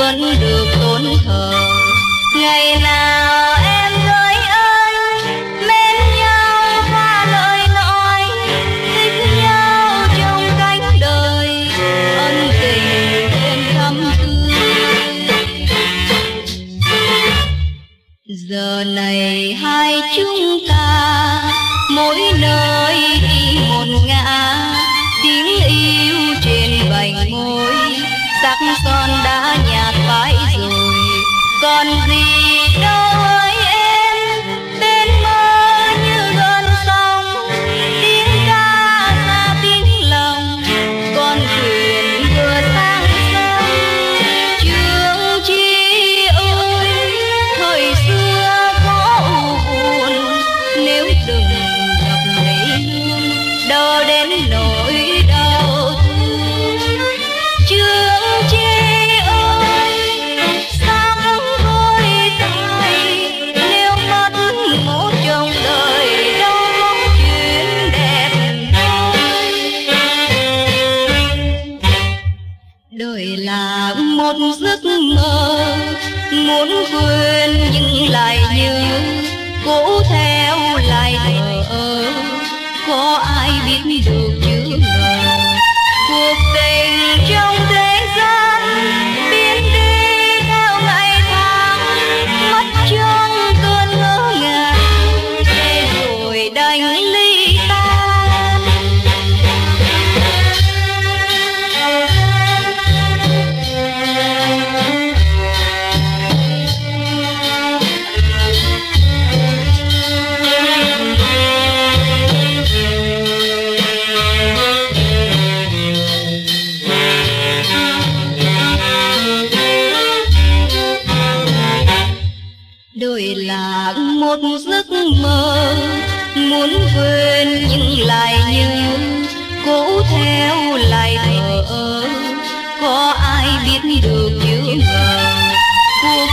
vẫn được tôn thờ. Ngày nào em với anh mến nhau và lời nói thích nhau trong cánh đời, ân tình thêm thắm tươi. Giờ này hai chúng ta mỗi nơi đi một ngã, tiếng yêu trên vành môi, sắc son đã nhạt phai rồi, còn gì đâu ơi em. Bên mơ như gần sông, tiếng ca xa tiếng lòng, con thuyền vừa sang sông. Chương chi ơi, thời xưa có u buồn, nếu đừng gặp lấy hương đâu đến nỗi đau thương. Chương chi ơi, sao vội thay, nếu mất một trong đời đâu mong chuyện đẹp thôi. Đời là một giấc mơ, muốn quên nhưng lại nhớ, cố theo lại thờ ơ, có ai biết được chữ ngờ. Cuộc tình trong thế gian biến đi theo ngày tháng, mất trong cơn ngỡ ngàng, để rồi đành ly tan. Đời là một giấc mơ, muốn quên nhưng lại nhớ, cố theo lại thờ ơ, có ai biết được chữ ngờ. Cuộc